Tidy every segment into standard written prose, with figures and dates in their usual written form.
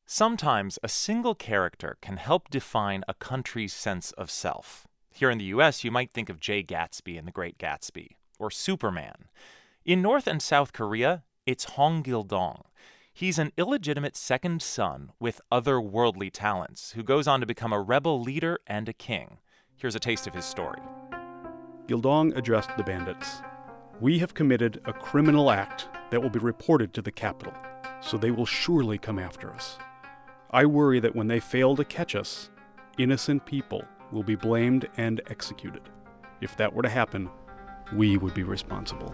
Sometimes a single character can help define a country's sense of self. Here in the U.S., you might think of Jay Gatsby in The Great Gatsby, or Superman. In North and South Korea, it's Hong Gil-dong. He's an illegitimate second son with otherworldly talents who goes on to become a rebel leader and a king. Here's a taste of his story. Gil-dong addressed the bandits. "We have committed a criminal act that will be reported to the capital, so they will surely come after us. I worry that when they fail to catch us, innocent people will be blamed and executed. If that were to happen, we would be responsible."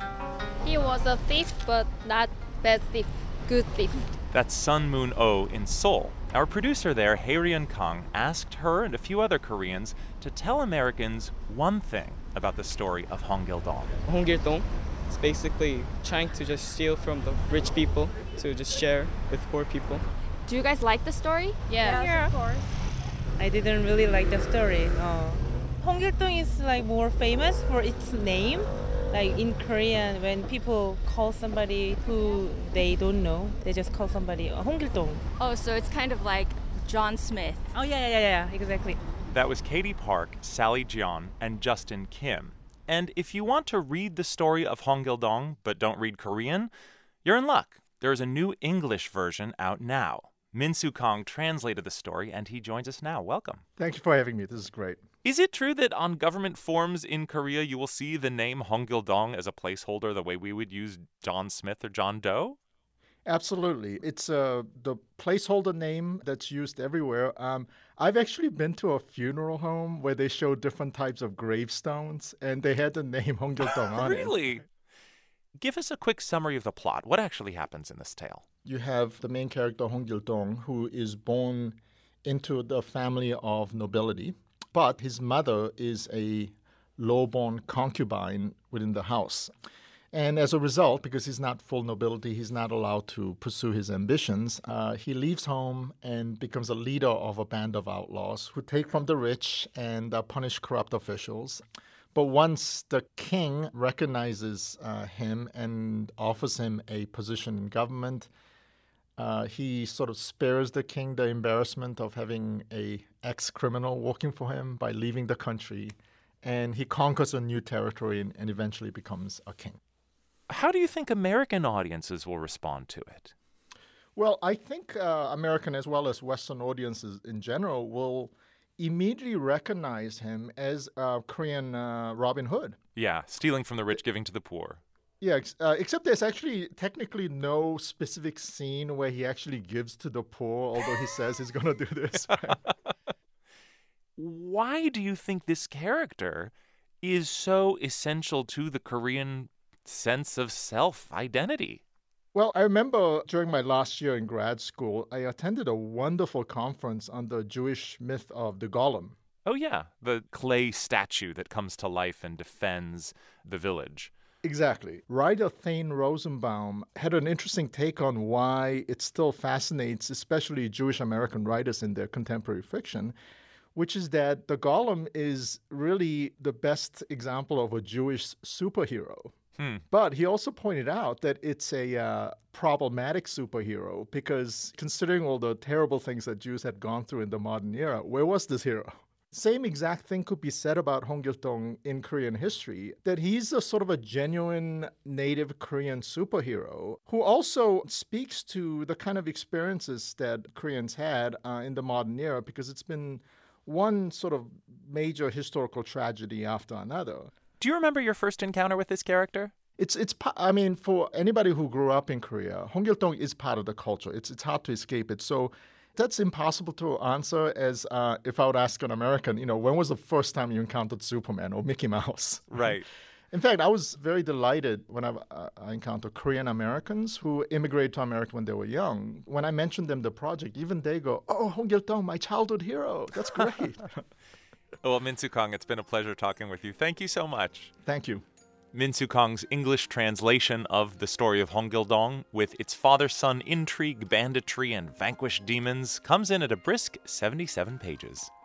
He was a thief, but not bad thief, good thief. That's Sun Moon Oh in Seoul. Our producer there, Hae-ryun Kang, asked her and a few other Koreans to tell Americans one thing about the story of Hong Gil-dong. Hong Gil-dong is basically trying to just steal from the rich people to just share with poor people. Do you guys like the story? Yeah. Of course. I didn't really like the story. Hong Gil-dong is like more famous for its name. Like in Korean, when people call somebody who they don't know, they just call somebody Hong Gil-dong. Oh, so it's kind of like John Smith. Oh yeah, exactly. That was Katie Park, Sally Jeon, and Justin Kim. And if you want to read the story of Hong Gil-dong but don't read Korean, you're in luck. There is a new English version out now. Min-Soo Kong translated the story, and he joins us now. Welcome. Thank you for having me. This is great. Is it true that on government forms in Korea you will see the name Hong Gil-dong as a placeholder the way we would use John Smith or John Doe? Absolutely. It's the placeholder name that's used everywhere. I've actually been to a funeral home where they show different types of gravestones, and they had the name Hong Gil-dong on it. Really? Give us a quick summary of the plot. What actually happens in this tale? You have the main character, Hong Gil-dong, who is born into the family of nobility, but his mother is a low-born concubine within the house. And as a result, because he's not full nobility, he's not allowed to pursue his ambitions, he leaves home and becomes a leader of a band of outlaws who take from the rich and punish corrupt officials. But once the king recognizes him and offers him a position in government, he sort of spares the king the embarrassment of having a ex-criminal working for him by leaving the country, and he conquers a new territory and eventually becomes a king. How do you think American audiences will respond to it? Well, I think American as well as Western audiences in general will immediately recognize him as Korean Robin Hood. Yeah, stealing from the rich, giving to the poor. Yeah, except there's actually technically no specific scene where he actually gives to the poor, although he says he's going to do this. Why do you think this character is so essential to the Korean sense of self-identity? Well, I remember during my last year in grad school, I attended a wonderful conference on the Jewish myth of the Golem. Oh, yeah, the clay statue that comes to life and defends the village. Exactly. Writer Thane Rosenbaum had an interesting take on why it still fascinates, especially Jewish American writers in their contemporary fiction, which is that the Golem is really the best example of a Jewish superhero. But he also pointed out that it's a problematic superhero because considering all the terrible things that Jews had gone through in the modern era, where was this hero? Same exact thing could be said about Hong Gil-dong in Korean history, that he's a sort of a genuine native Korean superhero who also speaks to the kind of experiences that Koreans had in the modern era because it's been one sort of major historical tragedy after another. Do you remember your first encounter with this character? I mean, for anybody who grew up in Korea, Hong Gil-dong is part of the culture. It's hard to escape it. So that's impossible to answer as if I would ask an American, when was the first time you encountered Superman or Mickey Mouse? Right. In fact, I was very delighted when I encountered Korean Americans who immigrated to America when they were young. When I mentioned them the project, even they go, "Oh, Hong Gil-dong, my childhood hero. That's great." Well, Min-Soo Kong, it's been a pleasure talking with you. Thank you so much. Thank you. Min-Soo Kong's English translation of the story of Hong Gil-dong, with its father-son intrigue, banditry, and vanquished demons, comes in at a brisk 77 pages.